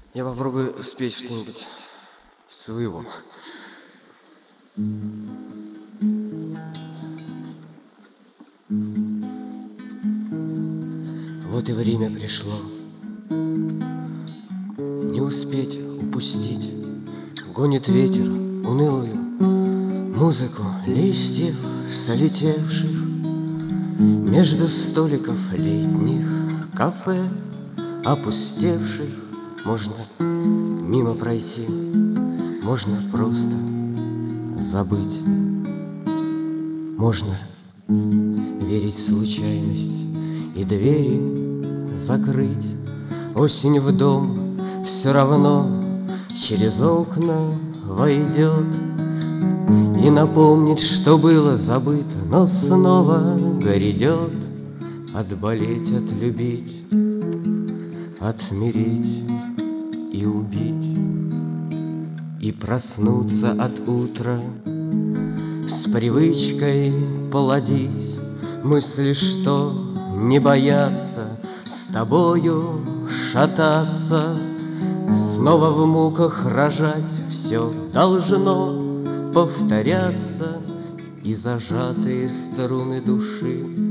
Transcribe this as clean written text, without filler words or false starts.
Я попробую спеть что-нибудь своего. Вот и время пришло. Не успеть упустить. Гонит ветер унылую музыку листьев солетевших между столиков летних кафе опустевших. Можно мимо пройти, можно просто забыть. Можно верить в случайность и двери закрыть. Осень в дом все равно через окна войдет и напомнит, что было забыто, но снова грядет. Отболеть, отлюбить, отмереть и убить, и проснуться от утра с привычкой плодить мысли, что не бояться с тобою шататься, снова в муках рожать. Все должно повторяться, и зажатые струны души